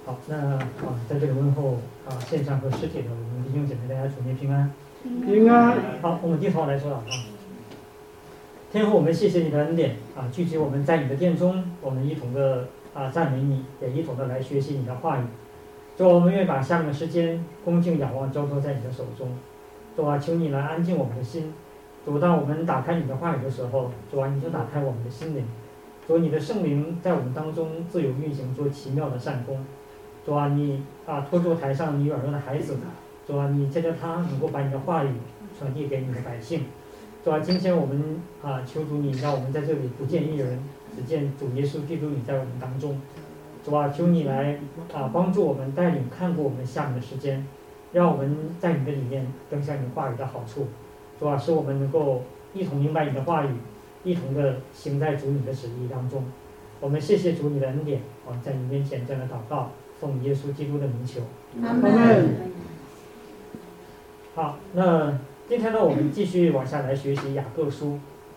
好，那在这里问候线上和实体的我们弟兄姐妹，大家主内平安。 平安。 好，我们低头来说祷告。天父，我们谢谢你的恩典聚集我们在你的殿中，我们一同的赞美你，也一同的来学习你的话语。主，我们愿把下面的时间恭敬仰望交托在你的手中。主啊，求你来安静我们的心。主，当我们打开你的话语的时候，主啊，你就打开我们的心灵。主，你的圣灵在我们当中自由运行，做奇妙的善功。主啊，你托住台上你软弱的孩子，主啊，你借着他能够把你的话语传递给你的百姓。主啊，今天我们求主你让我们在这里不见一人，只见主耶稣基督你在我们当中。主啊，求你来帮助我们，带领看过我们下面的时间，让我们在你的里面分享你话语的好处。主啊，使我们能够一同明白你的话语，一同的行在主你的旨意当中。我们谢谢主你的恩典，在你面前这样的祷告，奉耶稣基督的名求， 阿门。 好，那今天呢，我们继续往下来学习雅各书。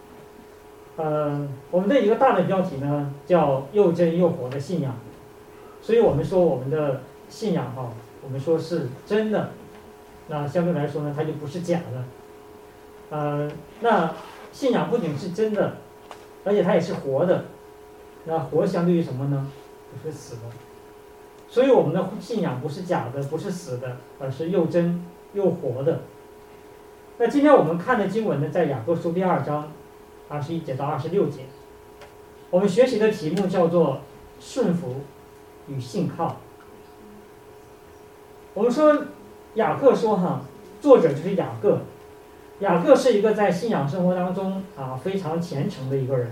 我们的一个大的标题呢叫又真又活的信仰。所以我们说我们的信仰我们说是真的，那相对来说呢，它就不是假的。那信仰不仅是真的，而且它也是活的。那活相对于什么呢？就是死的。所以我们的信仰不是假的，不是死的，而是又真又活的。那今天我们看的经文呢，在雅各书第2章21节到26节。我们学习的题目叫做顺服与信靠。我们说雅各说作者就是雅各。雅各是一个在信仰生活当中非常虔诚的一个人。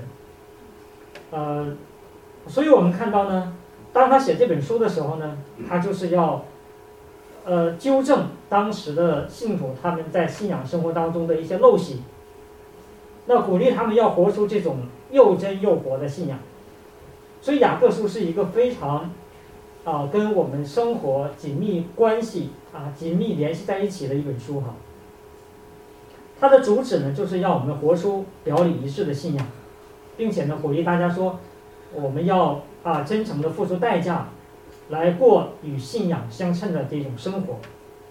所以我们看到呢，当他写这本书的时候呢，他就是要纠正当时的信徒他们在信仰生活当中的一些陋习，那鼓励他们要活出这种又真又活的信仰。所以雅各书是一个非常跟我们生活紧密关系紧密联系在一起的一本书它的主旨呢，就是要我们活出表里一致的信仰，并且呢，鼓励大家说，我们要真诚的付出代价，来过与信仰相称的这种生活。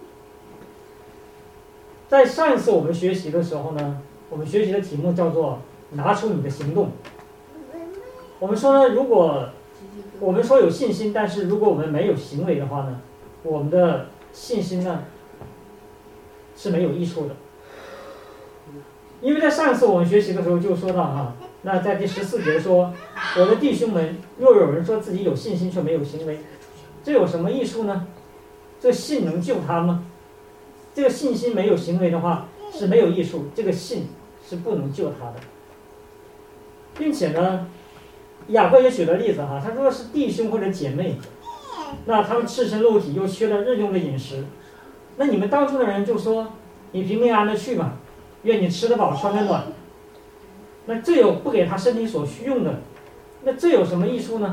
在上一次我们学习的时候呢，我们学习的题目叫做拿出你的行动。我们说呢，如果我们说有信心，但是如果我们没有行为的话呢，我们的信心呢是没有益处的。因为在上次我们学习的时候就说到那在第14节说，我的弟兄们，若有人说自己有信心却没有行为，这有什么益处呢？这信能救他吗？这个信心没有行为的话是没有益处，这个信是不能救他的。并且呢，雅各也举了例子他说是弟兄或者姐妹，那他们赤身露体又缺了日用的饮食，那你们当中的人就说，你平平安安的去吧，愿你吃得饱穿得暖。那这有不给他身体所需用的，那这有什么益处呢？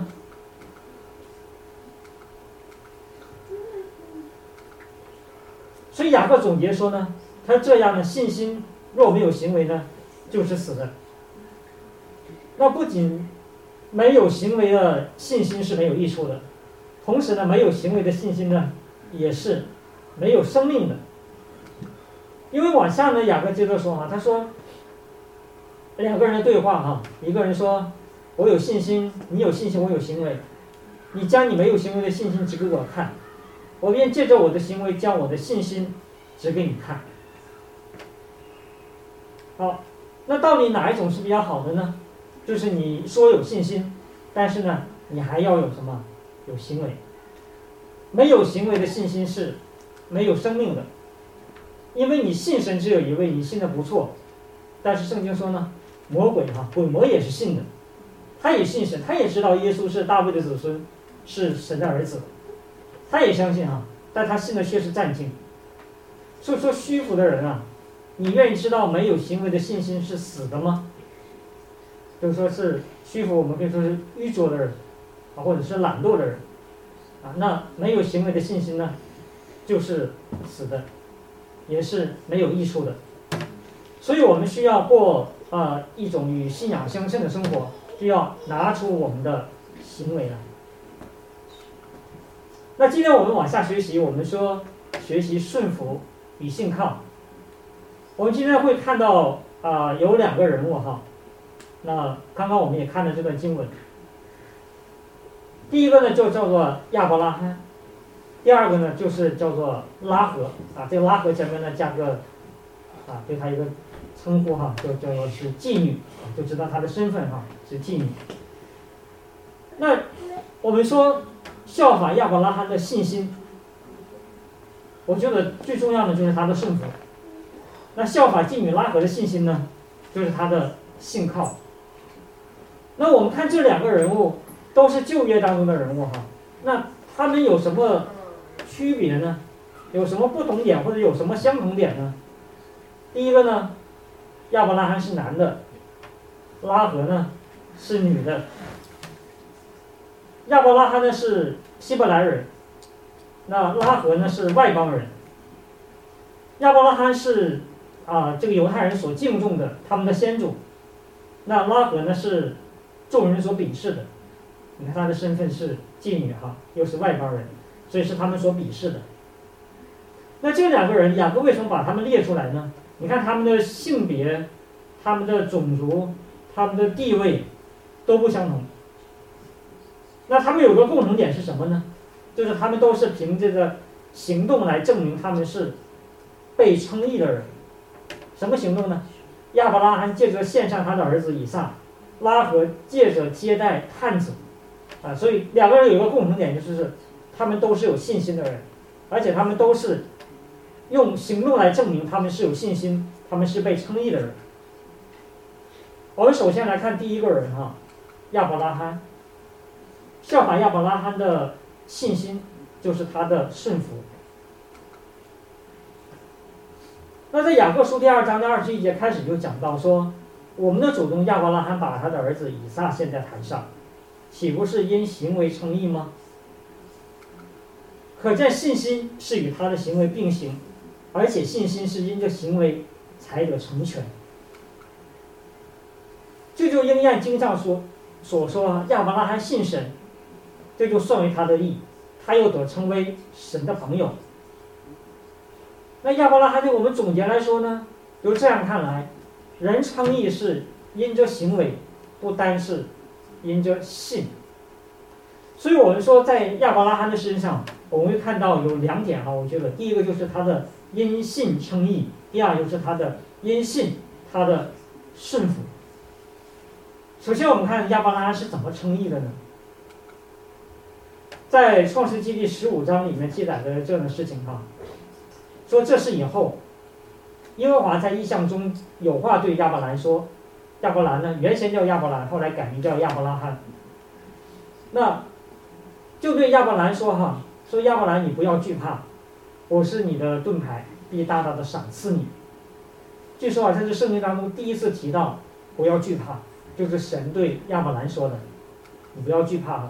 所以雅各总结说呢，他这样的信心若没有行为呢，就是死的。那不仅没有行为的信心是没有益处的，同时呢，没有行为的信心呢，也是没有生命的。因为往下呢，雅各接着说他说两个人的对话一个人说，我有信心，你有信心，我有行为，你将你没有行为的信心指给我看，我便借着我的行为将我的信心指给你看。好，那到底哪一种是比较好的呢？就是你说有信心，但是呢，你还要有什么？有行为。没有行为的信心是没有生命的。因为你信神只有一位，你信的不错，但是圣经说呢，魔鬼鬼魔也是信的，他也信神，他也知道耶稣是大卫的子孙，是神的儿子，他也相信但他信的却是战兢。所以说虚浮的人你愿意知道没有行为的信心是死的吗？就是说是虚浮，我们可以说是愚拙的人或者是懒惰的人那没有行为的信心呢，就是死的，也是没有益处的。所以我们需要过一种与信仰相称的生活，需要拿出我们的行为来。 那今天我们往下学习，我们说学习顺服与信靠。我们今天会看到有两个人物哈。那刚刚我们也看了这段经文。第一个呢就叫做亚伯拉罕，第二个呢就是叫做拉合这个拉合前面呢加个对他一个称呼哈，就叫做是妓女就知道他的身份是妓女。那我们说效法亚伯拉罕的信心，我觉得最重要的就是他的顺服。那效法妓女拉合的信心呢，就是他的信靠。那我们看这两个人物都是旧约当中的人物那他们有什么区别呢？有什么不同点或者有什么相同点呢？第一个呢，亚伯拉罕是男的，拉合呢是女的。亚伯拉罕呢是希伯来人，那拉合呢是外邦人。亚伯拉罕是这个犹太人所敬重的他们的先祖，那拉合呢是众人所鄙视的。你看他的身份是妓女又是外邦人，所以是他们所鄙视的。那这两个人，雅各为什么把他们列出来呢？你看他们的性别、他们的种族、他们的地位都不相同。那他们有个共同点是什么呢？就是他们都是凭这个行动来证明他们是被称义的人。什么行动呢？亚伯拉罕借着献上他的儿子以撒，拉合借着接待探子所以两个人有一个共同点，就是他们都是有信心的人，而且他们都是用行动来证明他们是有信心，他们是被称义的人。我们首先来看第一个人亚伯拉罕。效法亚伯拉罕的信心就是他的顺服。那在雅各书第2章的21节开始就讲到说，我们的祖宗亚伯拉罕把他的儿子以撒献在坛上，岂不是因行为称义吗？可见信心是与他的行为并行，而且信心是因着行为才得成全。这就应验经上所说亚伯拉罕信神，这就算为他的义，他又得称为神的朋友。那亚伯拉罕对我们总结来说呢，就这样看来，人称义是因着行为，不单是因着信。所以我们说在亚伯拉罕的身上，我们会看到有两点我觉得第一个就是他的因信称义，第二就是他的因信他的顺服。首先我们看亚伯拉罕是怎么称义的呢？在创世纪第15章里面记载的这样的事情说这是以后耶和华在异象中有话对亚伯兰说，亚伯兰呢原先叫亚伯兰，后来改名叫亚伯拉罕。那就对亚伯兰说说亚伯兰你不要惧怕，我是你的盾牌，必大大的赏赐你。据说这是圣经当中第一次提到不要惧怕，就是神对亚伯兰说的，你不要惧怕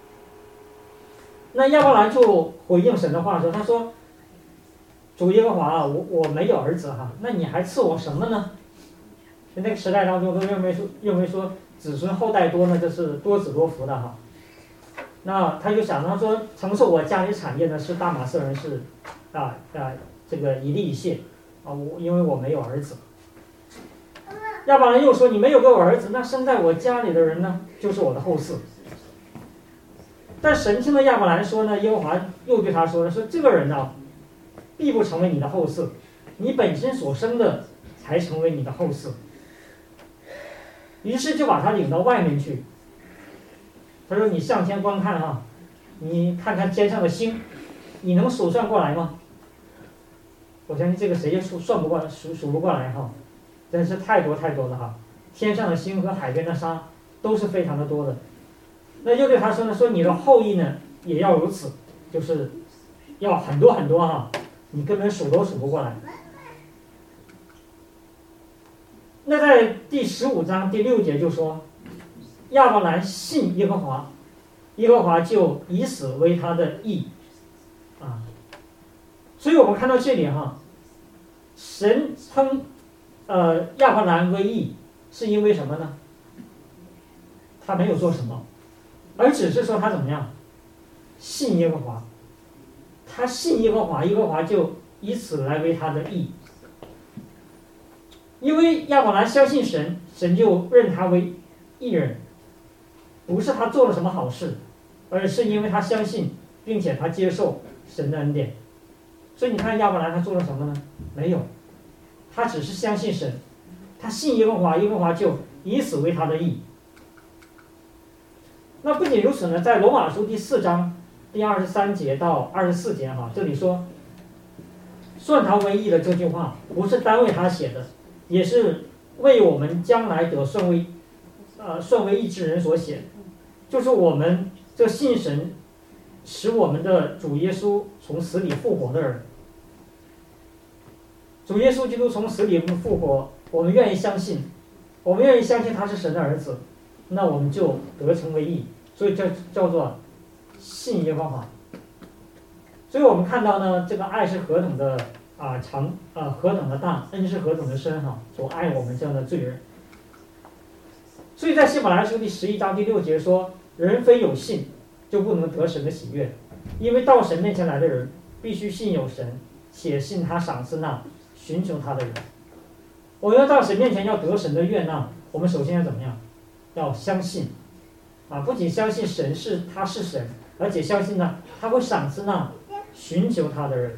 那亚伯兰就回应神的话说，他说主耶和华我没有儿子那你还赐我什么呢？在那个时代当中都认为说子孙后代多呢，这是多子多福的那他就想他说承受我家里产业呢是大马色人，是这个以利以谢因为我没有儿子。亚伯兰又说你没有给我儿子，那生在我家里的人呢就是我的后嗣。但神听了亚伯兰说呢，耶和华又对他说这个人必不成为你的后嗣，你本身所生的才成为你的后嗣。于是就把他领到外面去，他说你向天观看你看看天上的星，你能数算过来吗？我相信这个谁也数不过来真是太多太多了天上的星和海边的沙都是非常的多的。那又对他说说你的后裔呢也要如此，就是要很多很多你根本数都数不过来。那在第15章第6节就说亚伯兰信耶和华，耶和华就以死为他的义所以我们看到这里神称亚伯兰为义，是因为什么呢？他没有做什么，而只是说他怎么样信耶和华， 他信耶和华，耶和华就以此来为他的义。因为亚伯兰相信神，神就认他为义人，不是他做了什么好事，而是因为他相信，并且他接受神的恩典。所以你看亚伯兰他做了什么呢？没有，他只是相信神，他信耶和华，耶和华就以此为他的义。那不仅如此呢，在罗马书第4章第23节到24节这里说，算他为义的这句话不是单为他写的，也是为我们将来得算为义之人所写的，就是我们这信神使我们的主耶稣从死里复活的人。主耶稣基督从死里复活，我们愿意相信，他是神的儿子，那我们就得成为义，所以这叫做信耶和华。所以我们看到呢，这个爱是何等的何等的大，恩是何等的深所爱我们这样的罪人。所以在希伯来书第11章第6节说，人非有信就不能得神的喜悦，因为到神面前来的人必须信有神，且信他赏赐那寻求他的人。我们要到神面前要得神的悦纳，我们首先要怎么样？要相信不仅相信神他是神，而且相信呢他会赏赐那寻求他的人。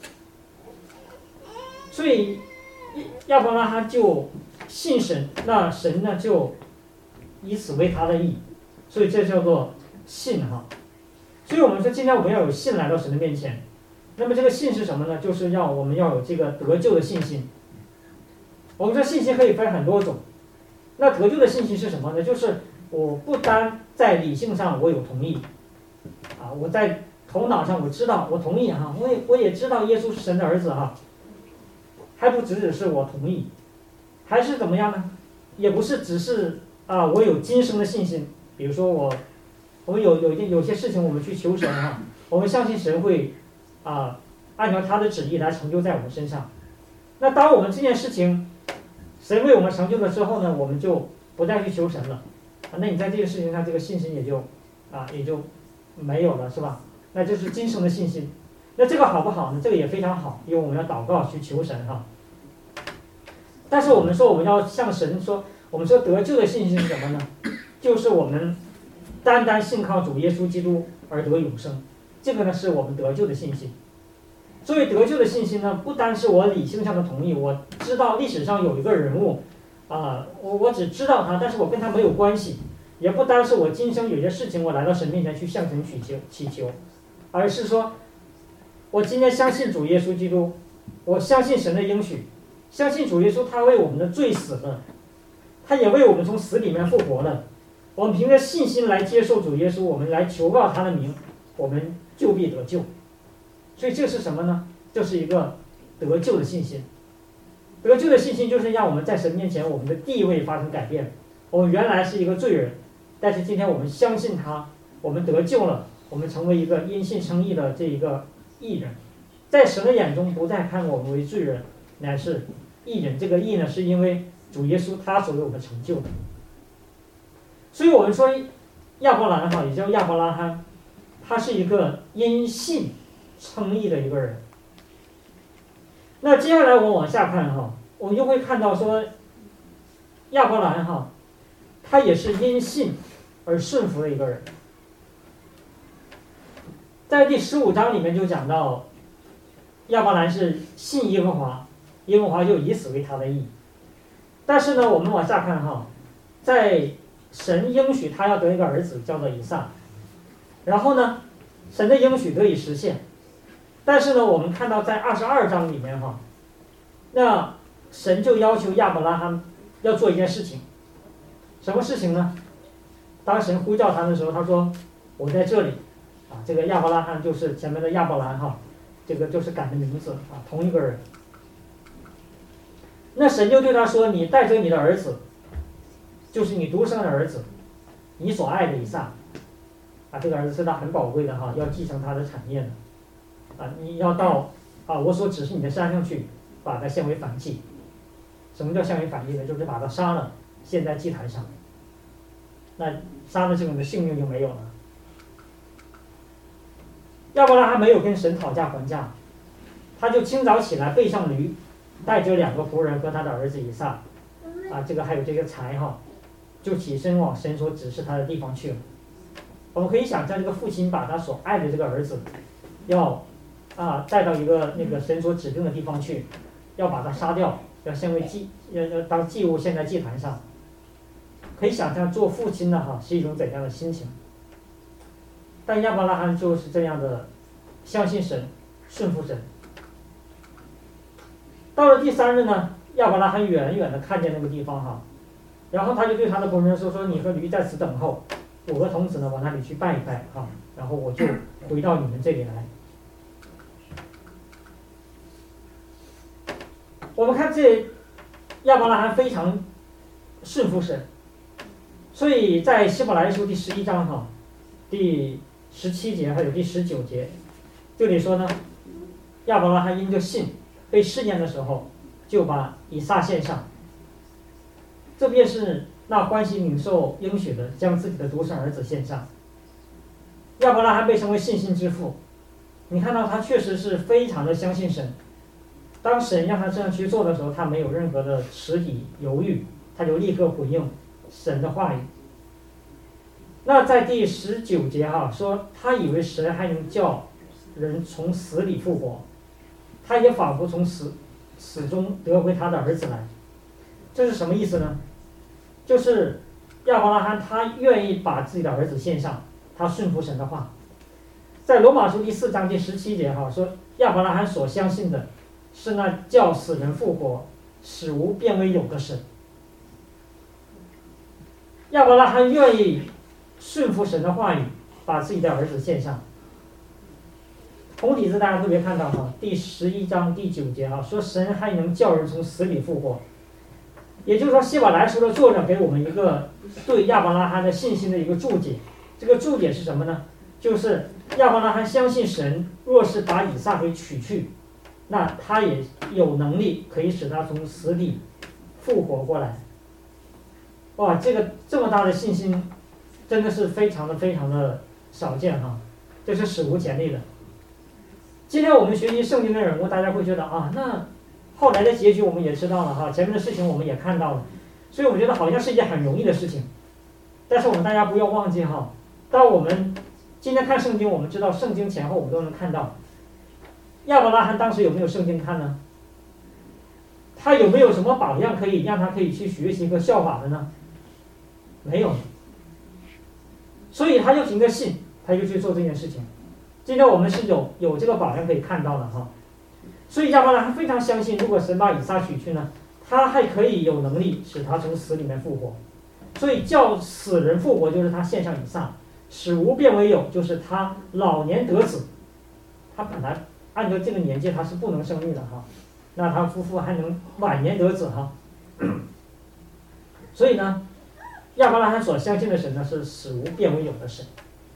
所以亚伯拉罕就信神，那神呢就以此为他的义，所以这叫做信所以我们说今天我们要有信来到神的面前。那么这个信是什么呢？就是我们要有这个得救的信心。我们说信心可以分很多种，那得救的信心是什么呢？就是我不单在理性上我有同意我在头脑上我知道我同意我也知道耶稣是神的儿子还不只是我同意，还是怎么样呢？也不是只是我有今生的信心。比如说我们有些事情我们去求神我们相信神会按照他的旨意来成就在我们身上。那当我们这件事情神为我们成就了之后呢，我们就不再去求神了那你在这个事情上这个信心也就没有了，是吧？那就是今生的信心。那这个好不好呢？这个也非常好，因为我们要祷告去求神但是我们说我们要向神说，我们说得救的信心是什么呢？就是我们单单信靠主耶稣基督而得永生，这个呢是我们得救的信心。所以得救的信心呢，不单是我理性上的同意，我知道历史上有一个人物我只知道他，但是我跟他没有关系。也不单是我今生有些事情我来到神面前去向神祈求，而是说我今天相信主耶稣基督，我相信神的应许，相信主耶稣他为我们的罪死了，他也为我们从死里面复活了。我们凭着信心来接受主耶稣，我们来求告他的名，我们就必得救。所以这是什么呢？这是一个得救的信心。得救的信心就是让我们在神面前我们的地位发生改变。我们原来是一个罪人，但是今天我们相信他，我们得救了，我们成为一个因信称义的这一个义人，在神的眼中不再看我们为罪人，乃是义人。这个义呢，是因为主耶稣他所为我们成就的。所以我们说亚伯兰也叫亚伯拉罕，他是一个因信称义的一个人。那接下来我往下看我们就会看到说亚伯兰他也是因信而顺服的一个人。在第15章里面就讲到亚伯兰是信耶和华，耶和华就以此为他的义。但是呢我们往下看在神应许他要得一个儿子叫做以撒，然后呢神的应许得以实现。但是呢我们看到在22章里面那神就要求亚伯拉罕要做一件事情。什么事情呢？当神呼叫他的时候，他说我在这里这个亚伯拉罕就是前面的亚伯兰这个就是改的名字同一个人。那神就对他说，你带着你的儿子，就是你独生的儿子，你所爱的以撒这个儿子是他很宝贵的要继承他的产业的你要到我所指示你的山上去，把它献为燔祭。什么叫献为燔祭呢？就是把它杀了，献在祭坛上。那杀了这种的性命就没有了。 亚伯拉罕没有跟神讨价还价，他就清早起来背上驴，带着2个仆人和他的儿子以撒，这个还有这个柴就起身往神所指示他的地方去了。我们可以想象，这个父亲把他所爱的这个儿子，要带到一个那个神所指定的地方去，要把他杀掉，要献为要当祭物献在祭坛上。可以想象做父亲的是一种怎样的心情。但亚伯拉罕就是这样的相信神，顺服神。到了第3日呢，亚伯拉罕远远的看见那个地方然后他就对他的仆人说你和驴在此等候，5个童子呢往那里去拜一拜然后我就回到你们这里来。我们看这亚伯拉罕非常顺服神，所以在希伯来书第11章第17节还有第19节，这里说呢，亚伯拉罕因着信被试验的时候，就把以撒献上。这便是那欢喜领受应许的，将自己的独生儿子献上。亚伯拉罕被称为信心之父，你看到他确实是非常的相信神。当神让他这样去做的时候，他没有任何的迟疑犹豫，他就立刻回应神的话语。那在第19节说，他以为神还能叫人从死里复活，他也仿佛从死中得回他的儿子来。这是什么意思呢？就是亚伯拉罕他愿意把自己的儿子献上，他顺服神的话。在罗马书第4章第17节说，亚伯拉罕所相信的是那叫死人复活，使无变为有的神。亚伯拉罕愿意顺服神的话语，把自己的儿子献上。同体字大家特别看到第11章第9节说神还能叫人从死里复活。也就是说，希伯来书的作者给我们一个对亚伯拉罕的信心的一个注解。这个注解是什么呢？就是亚伯拉罕相信神，若是把以撒给取去，那他也有能力可以使他从死里复活过来。哇，这么大的信心，真的是非常的少见这是史无前例的。今天我们学习圣经的人物，大家会觉得那后来的结局我们也知道了前面的事情我们也看到了，所以我觉得好像是一件很容易的事情。但是我们大家不要忘记当我们今天看圣经，我们知道圣经前后我们都能看到，亚伯拉罕当时有没有圣经看呢？他有没有什么榜样可以让他可以去学习和效法的呢？没有。所以他就凭着信，他就去做这件事情。今天我们是有这个榜样可以看到的所以亚伯拉罕非常相信，如果神把以撒取去呢，他还可以有能力使他从死里面复活。所以叫死人复活就是他献上以撒，使无变为有就是他老年得子。他本来按照这个年纪他是不能生育的那他夫妇还能晚年得子所以呢，亚伯拉罕所相信的神呢是使无变为有的神。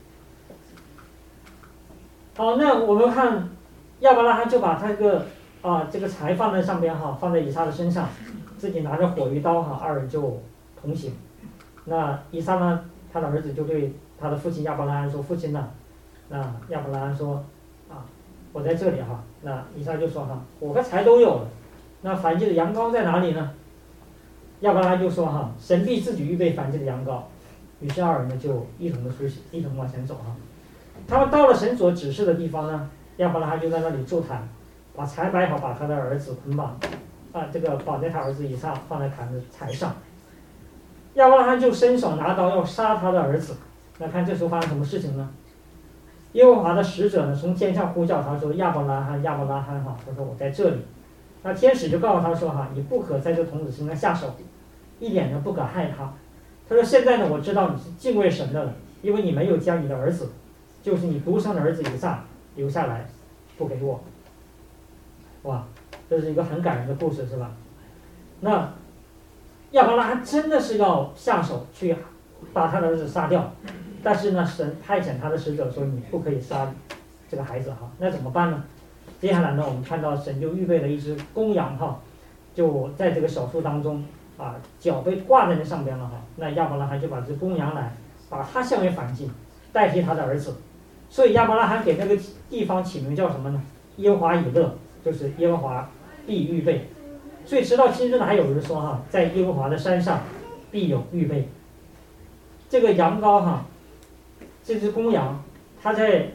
好，那我们看亚伯拉罕就把他这个柴放在上边放在以撒的身上，自己拿着火与刀二人就同行。那以撒呢，他的儿子就对他的父亲亚伯拉罕说：“父亲呢？”那亚伯拉罕说：“我在这里那以撒就说火和柴都有了，那燔祭的羊羔在哪里呢？”亚伯拉罕就说神必自己预备燔祭的羊羔。于是二人呢就一同的出行，一同往前走他们到了神所指示的地方呢，亚伯拉罕就在那里筑坛，把柴摆好，把他的儿子捆绑，这个绑在他儿子以撒放在坛子柴上。亚伯拉罕就伸手拿刀要杀他的儿子。那看这时候发生什么事情呢？耶和华的使者呢从天上呼叫他说：“亚伯拉罕，亚伯拉罕他说：“我在这里。”那天使就告诉他说：“你不可在这童子身上下手，一点都不可害他。”他说：“现在呢，我知道你是敬畏神的了，因为你没有将你的儿子，就是你独生的儿子以撒留下来，不给我。”哇，这是一个很感人的故事，是吧？那亚伯拉罕真的是要下手去把他的儿子杀掉，但是呢，神派遣他的使者说：“你不可以杀这个孩子那怎么办呢？接下来呢，我们看到神就预备了一只公羊就在这个小树当中脚被挂在那上边了那亚伯拉罕就把这公羊来，把它献为燔祭，代替他的儿子。 所以亚伯拉罕给那个地方起名叫什么呢？耶和华以勒，就是耶和华必预备。所以直到今日呢，还有人说哈，在耶和华的山上必有预备。这个羊羔哈，这只公羊，它在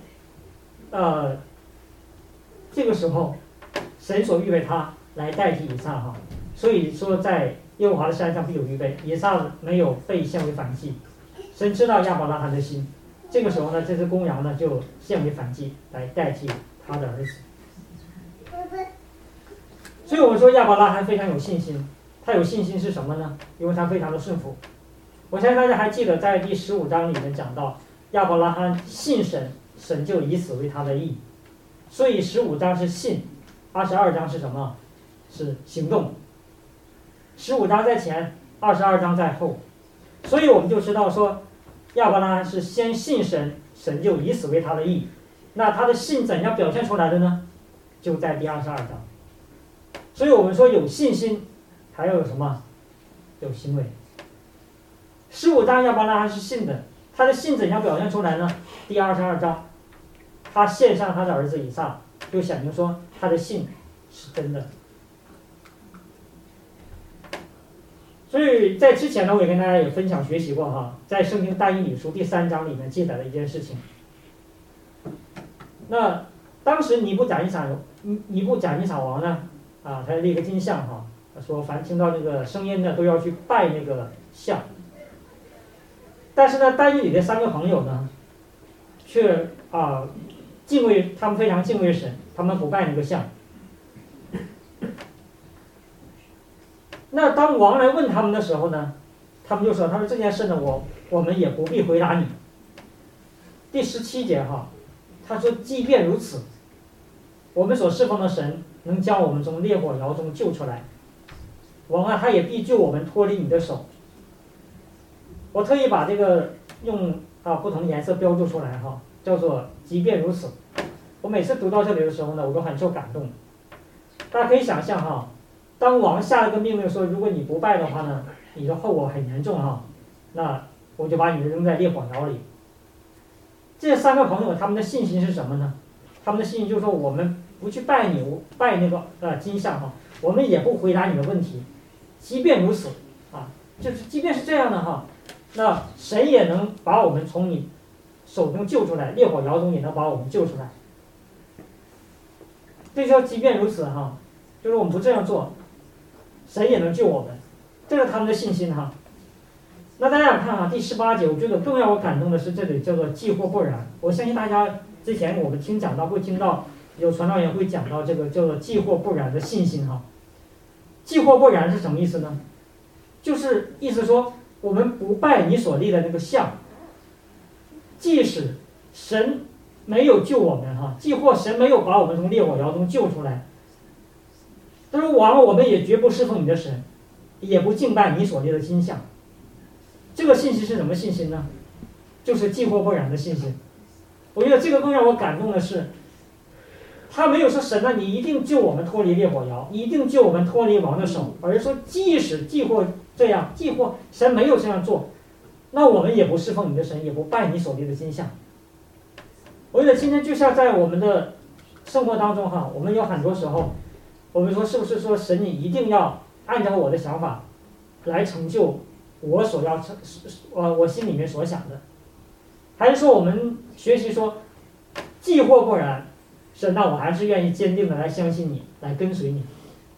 这个时候，神所预备它来代替以撒哈。所以说在耶和华的山上必有预备，以撒没有被献为燔祭，神知道亚伯拉罕的心，这个时候呢，这只公羊呢就献为燔祭来代替他的儿子。所以我们说亚伯拉罕非常有信心，他有信心是什么呢？因为他非常的顺服。我相信大家还记得在第15章里面讲到，亚伯拉罕信神，神就以此为他的义。所以15章是信，22章是什么？是行动。15章在前，22章在后。所以我们就知道说，亚伯拉罕是先信神，神就以此为他的义。那他的信怎样表现出来的呢？就在第22章。所以我们说有信心，还要有什么？有行为。15章亚伯拉罕是信的，他的信怎样表现出来呢？第22章，他献上他的儿子以撒，就显明说他的信是真的。所以在之前呢，我也跟大家也分享学习过哈，在圣经但以理书第3章里面记载了一件事情。那当时尼布甲尼撒王呢，他立个金像哈，他说凡听到那个声音的都要去拜那个像。但是呢，但以理的3个朋友呢，却他们非常敬畏神，他们不拜那个像。那当王来问他们的时候呢，他们就说：“他说这件事呢，我们也不必回答你。”第17节哈，他说：“即便如此，我们所侍奉的神能将我们从烈火窑中救出来，王啊，他也必救我们脱离你的手。”我特意把这个用不同颜色标注出来哈，叫做“即便如此”。我每次读到这里的时候呢，我都很受感动。大家可以想象哈，当王下了个命令说，如果你不拜的话呢，你的后果很严重哈，那我就把你扔在烈火窑里。这3个朋友他们的信心是什么呢？他们的信心就是说，我们不去拜那个金像哈，我们也不回答你的问题。即便如此就是即便是这样的哈，那神也能把我们从你手中救出来，烈火窑中也能把我们救出来。这叫即便如此哈，就是我们不这样做，神也能救我们，这是他们的信心哈。那大家看哈，第18节，我觉得更让我感动的是这里叫做既或不然。我相信大家之前我们听讲到会听到有传道人会讲到这个叫做既或不然的信心哈。既或不然是什么意思呢？就是意思说我们不拜你所立的那个像，即使神没有救我们哈，既或神没有把我们从烈火窑中救出来，但是我们也绝不侍奉你的神，也不敬拜你所立的金像。这个信心是什么信心呢？就是既或不然的信心。我觉得这个更让我感动的是，他没有说神啊，你一定救我们脱离烈火窑，你一定救我们脱离王的手，而是说既或这样，既或神没有这样做，那我们也不侍奉你的神，也不拜你所立的金像。我觉得今天就像在我们的生活当中哈，我们有很多时候，我们说是不是说神你一定要按照我的想法来成就我所要我心里面所想的，还是说我们学习说既或不然，神那我还是愿意坚定的来相信你，来跟随你。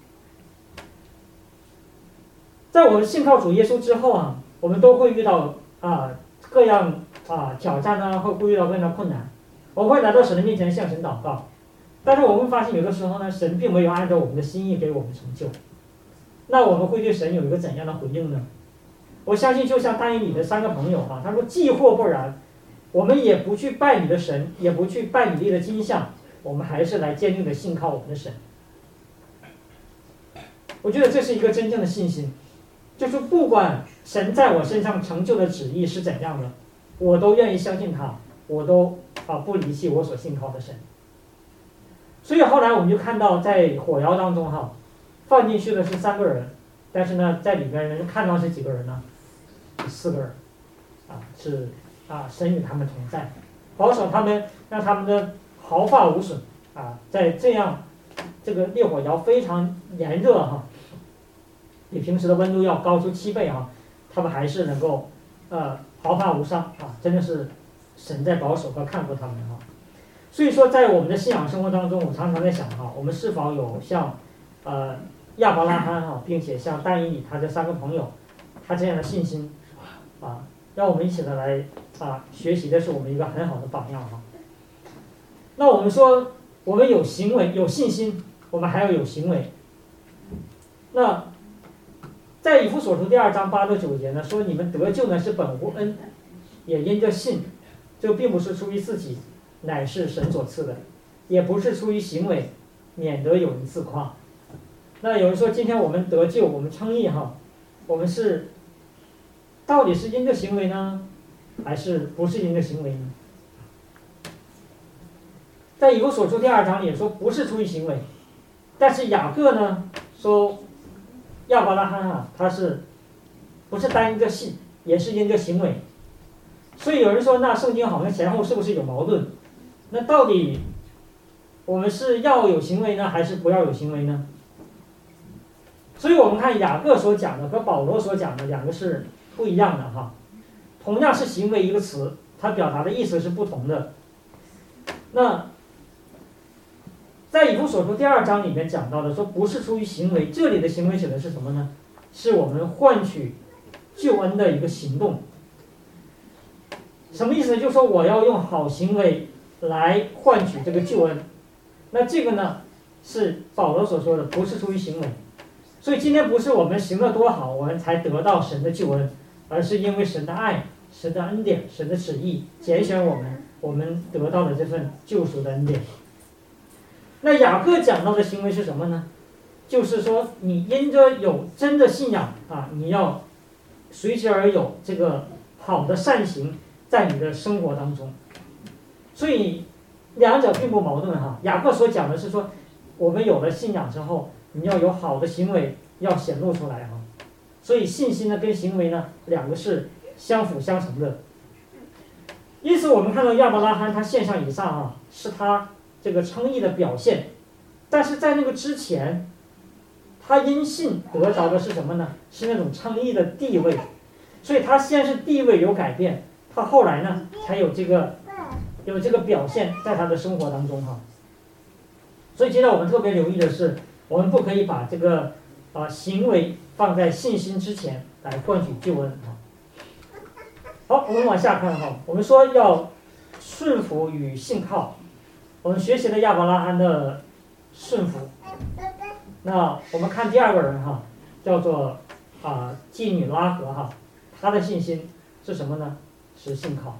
在我们信靠主耶稣之后啊，我们都会遇到各样挑战啊，会遇到各样的困难，我们会来到神的面前向神祷告，但是我们会发现有的时候呢，神并没有按照我们的心意给我们成就，那我们会对神有一个怎样的回应呢？我相信就像但以理的3个朋友他说既或不然，我们也不去拜你的神，也不去拜你立的金像，我们还是来坚定的信靠我们的神。我觉得这是一个真正的信心，就是不管神在我身上成就的旨意是怎样的，我都愿意相信他，我都不离弃我所信靠的神。所以后来我们就看到在火窑当中放进去的是3个人，但是呢在里边人看到是几个人呢？是4个人是神与他们同在。 保守他们，让他们的毫发无损啊，在这样这个烈火窑非常炎热哈，比平时的温度要高出7倍哈，他们还是能够毫发无伤啊，真的是神在保守和看顾他们哈。所以说，在我们的信仰生活当中，我常常在想哈，我们是否有像亚伯拉罕哈，并且像但以理他这3个朋友，他这样的信心啊，让我们一起的来学习的是我们一个很好的榜样哈。那我们说，我们有行为有信心，我们还要有行为。那在以弗所书第2章8到9节呢，说你们得救呢是本乎恩，也因着信，这并不是出于自己，乃是神所赐的，也不是出于行为，免得有人自夸。那有人说，今天我们得救，我们称义哈，我们是到底是因着行为呢，还是不是因着行为呢？在以弗所书第2章也说不是出于行为，但是雅各呢说亚伯拉罕他是不是单因着信，也是因着行为。所以有人说，那圣经好像前后是不是有矛盾？那到底我们是要有行为呢，还是不要有行为呢？所以我们看雅各所讲的和保罗所讲的两个是不一样的哈。同样是行为一个词，它表达的意思是不同的。那在以弗所书第2章里面讲到的说不是出于行为，这里的行为指的是什么呢？是我们换取救恩的一个行动。什么意思呢？就是说我要用好行为来换取这个救恩。那这个呢是保罗所说的不是出于行为。所以今天不是我们行得多好我们才得到神的救恩，而是因为神的爱、神的恩典、神的旨意拣选我们得到了这份救赎的恩典。那雅各讲到的行为是什么呢？就是说你因着有真的信仰你要随之而有这个好的善行在你的生活当中。所以两者并不矛盾哈。雅各所讲的是说，我们有了信仰之后，你要有好的行为要显露出来哈。所以信心呢跟行为呢两个是相辅相成的。因此我们看到亚伯拉罕他献上以撒是他这个称义的表现，但是在那个之前，他因信得着的是什么呢？是那种称义的地位。所以他先是地位有改变，他后来呢才有这个表现在他的生活当中哈。所以今天我们特别留意的是，我们不可以把这个行为放在信心之前来换取救恩哈。好，我们往下看哈。我们说要顺服与信靠，我们学习了亚伯拉罕的顺服。那我们看第2个人哈，叫做妓女拉合哈，她的信心是什么呢？是信靠。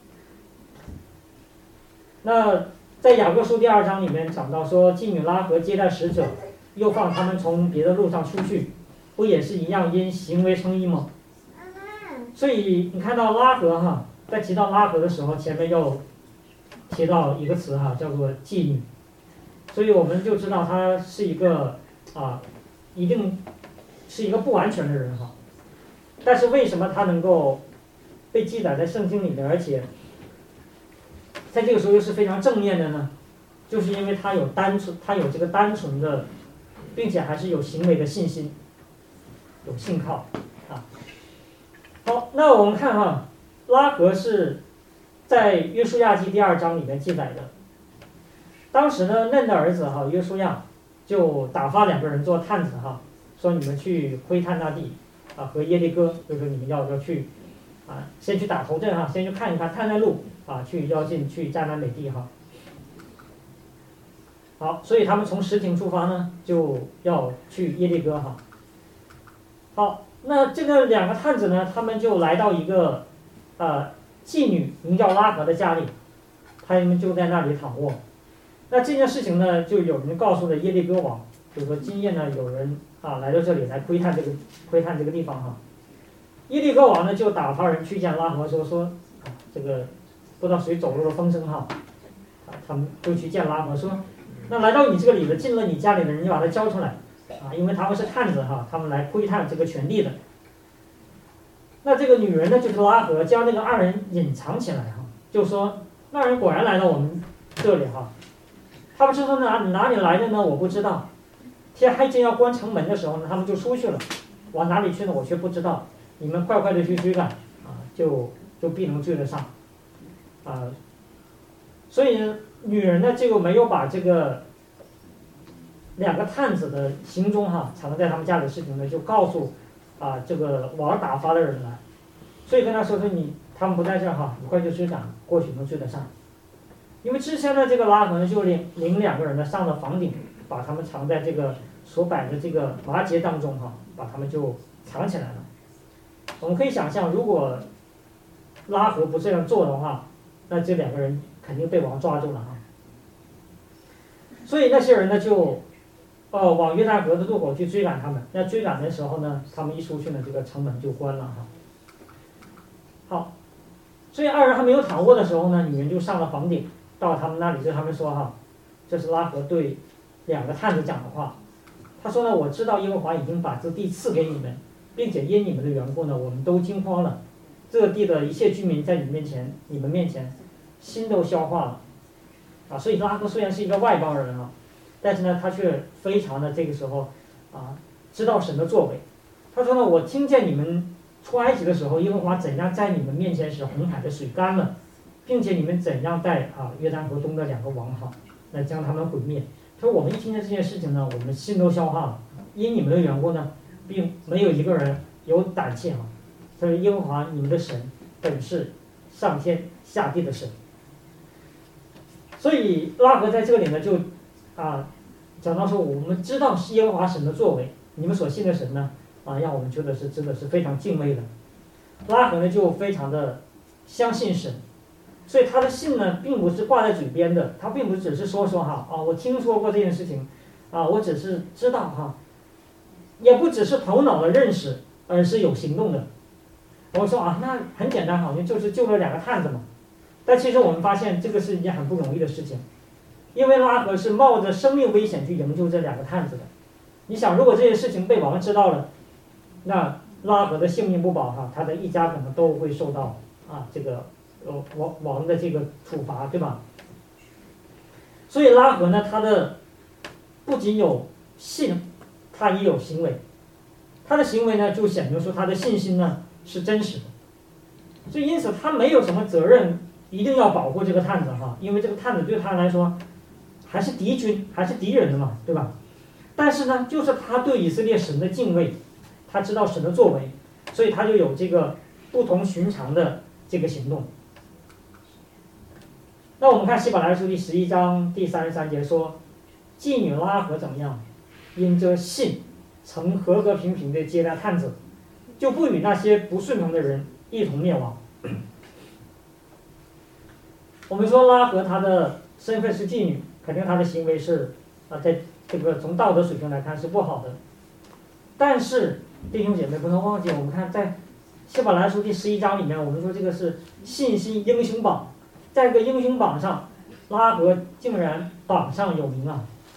那在雅各书第2章里面讲到说，妓女拉合接待使者，又放他们从别的路上出去，不也是一样因行为称义吗？所以你看到拉合哈，在提到拉合的时候，前面又提到一个词哈，叫做妓女。所以我们就知道她是一个一定是一个不完全的人哈。但是为什么她能够被记载在圣经里面，而且在这个时候又是非常正面的呢？就是因为她有这个单纯的，并且还是有行为的信心，有信靠啊。好，那我们看哈，拉合是在约书亚记第2章里面记载的。当时呢，嫩的儿子约书亚就打发2个人做探子哈，说你们去窥探那地和耶利哥，就是说你们要去先去打头阵哈，先去看一看探探路去要进去迦南美地哈。好，所以他们从什亭出发呢，就要去耶利哥哈。好，那这个2个探子呢，他们就来到一个妓女名叫拉合的家里，他们就在那里躺卧。那这件事情呢，就有人告诉了耶利哥王，就是说今夜呢有人来到这里来窥探这个地方哈。耶利哥王呢就打发人去见拉合，说这个不知道谁走漏了风声哈，他们就去见拉合说，那来到你这个里的，进了你家里的人，你把他交出来因为他们是探子哈，他们来窥探这个权地的。那这个女人呢，就是拉合，将那个2人隐藏起来哈，就说那人果然来到我们这里哈。他们是说哪里来的呢？我不知道。天还真要关城门的时候呢，他们就出去了，往哪里去呢？我却不知道。你们快快的去追赶啊，就必能追得上啊。所以呢，女人呢就没有把这个2个探子的行踪哈藏在他们家里的事情呢，就告诉这个玩打发的人来，所以跟他说他们不在这儿哈，你快去追赶，或许能追得上。因为之前呢，这个拉合呢就领2个人呢上了房顶，把他们藏在这个所摆的这个麻秸当中哈，把他们就藏起来了。我们可以想象，如果拉合不这样做的话，那这2个人肯定被王抓住了哈。所以那些人呢就往约旦河的渡口去追赶他们。那追赶的时候呢，他们一出去呢，这个城门就关了哈。好，所以2人还没有躺卧的时候呢，女人就上了房顶，到他们那里，就他们说哈，这是拉合对2个探子讲的话。他说呢，我知道耶和华已经把这地赐给你们，并且因你们的缘故呢，我们都惊慌了。这个地的一切居民在你们面前，心都消化了啊。所以拉合虽然是一个外邦人啊，但是呢，他却非常的这个时候知道神的作为。他说呢，我听见你们出埃及的时候，耶和华怎样在你们面前使红海的水干了，并且你们怎样带约旦河东的2个王哈，来将他们毁灭。他说我们一听见这件事情呢，我们心都消化了，因你们的缘故呢，并没有一个人有胆怯啊。他说耶和华你们的神本是上天下地的神。所以拉合在这里呢就讲到说，我们知道是耶和华神的作为，你们所信的神呢让我们觉得是真的是非常敬畏的。拉合呢就非常的相信神，所以他的信呢并不是挂在嘴边的，他并不只是说我听说过这件事情我只是知道也不只是头脑的认识，而是有行动的。我说那很简单，好像就是救了2个探子嘛。但其实我们发现这个是一件很不容易的事情，因为拉合是冒着生命危险去营救这2个探子的。你想，如果这件事情被王知道了，那拉合的性命不保他的一家可能都会受到这个王的这个处罚，对吧？所以拉合呢，他的不仅有信，他也有行为。他的行为呢，就显明出他的信心呢是真实的。所以因此他没有什么责任一定要保护这个探子因为这个探子对他来说还是敌军，还是敌人的嘛，对吧？但是呢，就是他对以色列神的敬畏，他知道神的作为，所以他就有这个不同寻常的这个行动。那我们看希伯来书第11章第33节说，妓女拉合怎么样？因着信，曾和和平平的接待探子，就不与那些不顺从的人一同灭亡。我们说拉合他的身份是妓女，肯定他的行为是在这个从道德水平来看是不好的。但是弟兄姐妹不能忘记，我们看在希伯来书第11章里面，我们说这个是信心英雄榜，在这个英雄榜上，拉合竟然榜上有名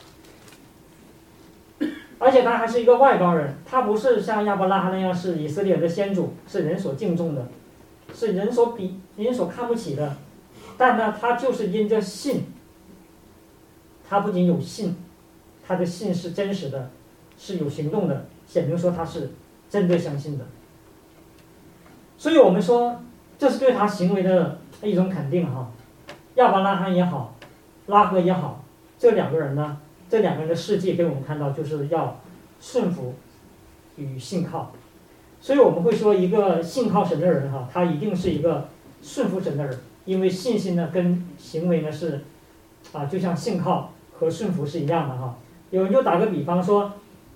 而且他还是一个外邦人，他不是像亚伯拉罕那样是以色列人的先祖，是人所敬重的，是人所看不起的。但呢，他就是因着信，他不仅有信，他的信是真实的，是有行动的，显明说他是真的相信的。所以我们说，这是对他行为的一种肯定亚伯拉罕也好，拉合也好，这2个人的事迹给我们看到，就是要顺服与信靠。所以我们会说，一个信靠神的人他一定是一个顺服神的人，因为信心呢跟行为呢是就像信靠和顺服是一样的有人就打个比方说，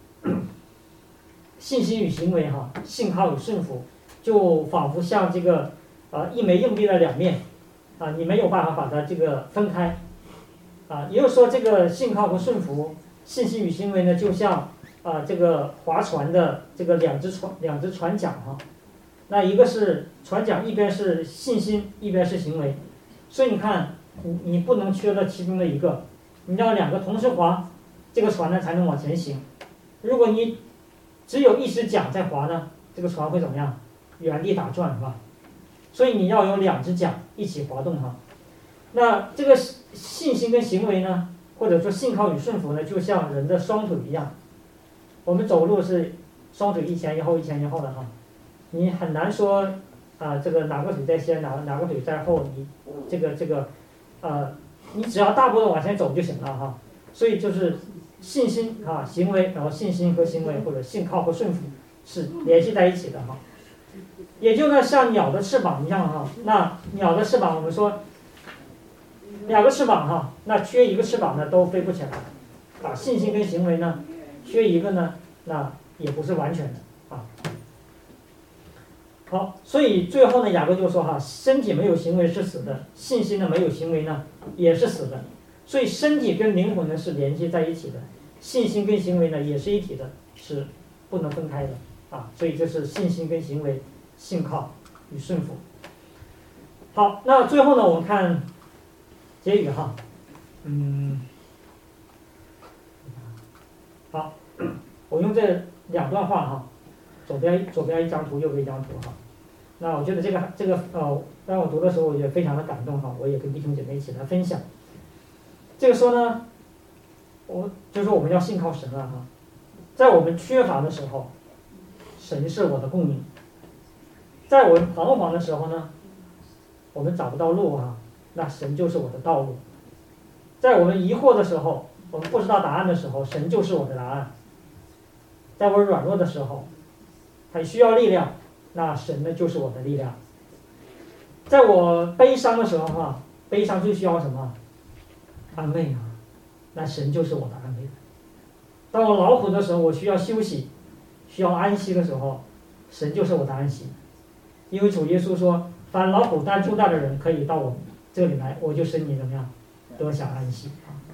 信心与行为信靠与顺服，就仿佛像这个一枚硬币的2面你没有办法把它这个分开也就是说，这个信靠和顺服，信心与行为呢，就像这个划船的这个两只船桨那一个是船桨，一边是信心，一边是行为。所以你看，你不能缺了其中的一个，你要2个同时划，这个船呢才能往前行。如果你只有一只桨在划呢，这个船会怎么样？原地打转是吧？所以你要有2只桨一起滑动那这个信心跟行为呢，或者说信靠与顺服呢，就像人的双腿一样，我们走路是双腿一前一后一前一后的哈，你很难说这个哪个腿在先，哪个腿在后，你你只要大步的往前走就行了哈。所以就是信心行为，然后信心和行为或者信靠和顺服是联系在一起的哈。也就呢像鸟的翅膀一样哈，那鸟的翅膀我们说2个翅膀哈，那缺一个翅膀呢都飞不起来信心跟行为呢缺一个呢，那也不是完全的好，所以最后呢雅各就说身体没有行为是死的，信心呢没有行为呢也是死的。所以身体跟灵魂呢是连接在一起的，信心跟行为呢也是一体的，是不能分开的所以这是信心跟行为，信靠与顺服。好，那最后呢我们看结语好，我用这2段话左边一张图，右边一张图那我觉得这个当我读的时候我觉得非常的感动我也跟弟兄姐妹一起来分享。这个说呢，就是我们要信靠神了在我们缺乏的时候，神是我的供应；在我们彷徨的时候呢，我们找不到路那神就是我的道路；在我们疑惑的时候，我们不知道答案的时候，神就是我的答案；在我软弱的时候，很需要力量，那神呢就是我的力量；在我悲伤的时候悲伤最需要什么？安慰那神就是我的安慰。当我劳苦的时候，我需要休息，需要安息的时候，神就是我的安息。因为主耶稣说，凡劳苦担重担的人可以到我这里来，我就使你怎么样得享安息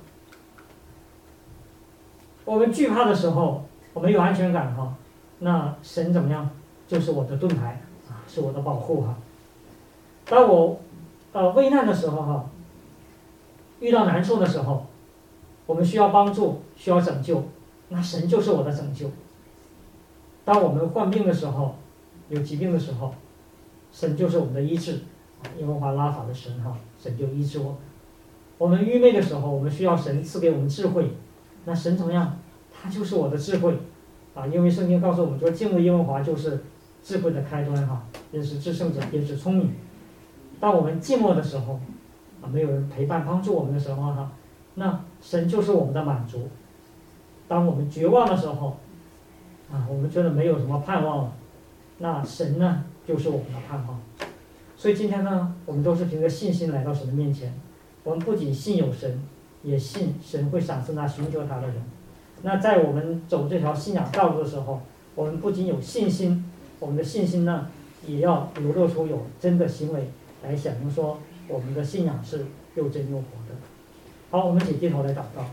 我们惧怕的时候，我们有安全感那神怎么样？就是我的盾牌是我的保护当我危难的时候遇到难处的时候，我们需要帮助，需要拯救，那神就是我的拯救。当我们患病的时候，有疾病的时候，神就是我们的医治，耶和华拉法的神神就医治我们。我们愚昧的时候，我们需要神赐给我们智慧，那神怎么样？他就是我的智慧因为圣经告诉我们说，敬畏耶和华就是智慧的开端认识至圣者便是聪明。当我们寂寞的时候没有人陪伴帮助我们的时候那神就是我们的满足。当我们绝望的时候我们觉得没有什么盼望了，那神呢就是我们的盼望。所以今天呢，我们都是凭着信心来到神的面前，我们不仅信有神，也信神会赏赐那寻求他的人。那在我们走这条信仰道路的时候，我们不仅有信心，我们的信心呢也要流露出有真的行为来显明说我们的信仰是又真又活的。好，我们一起低头来祷告。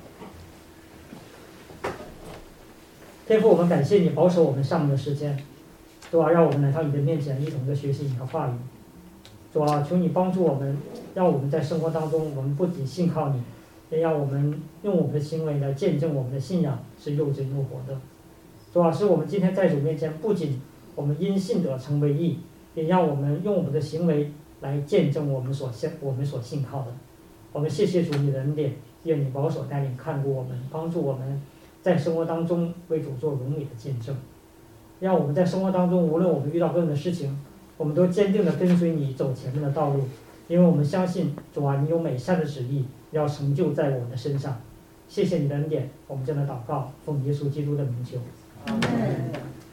天父，我们感谢你保守我们上面的时间，主让我们来到你的面前，一同的学习你的话语。主求你帮助我们，让我们在生活当中，我们不仅信靠你，也让我们用我们的行为来见证我们的信仰是又真又活的。主使我们今天在主面前，不仅我们因信得成为义，也让我们用我们的行为来见证我们所信靠的。我们谢谢主你的恩典，愿你保守带领看顾我们，帮助我们在生活当中为主做荣美的见证。让我们在生活当中，无论我们遇到各样的事情，我们都坚定地跟随你走前面的道路，因为我们相信主你有美善的旨意要成就在我们的身上。谢谢你的恩典，我们这样的祷告奉耶稣基督的名求，阿们。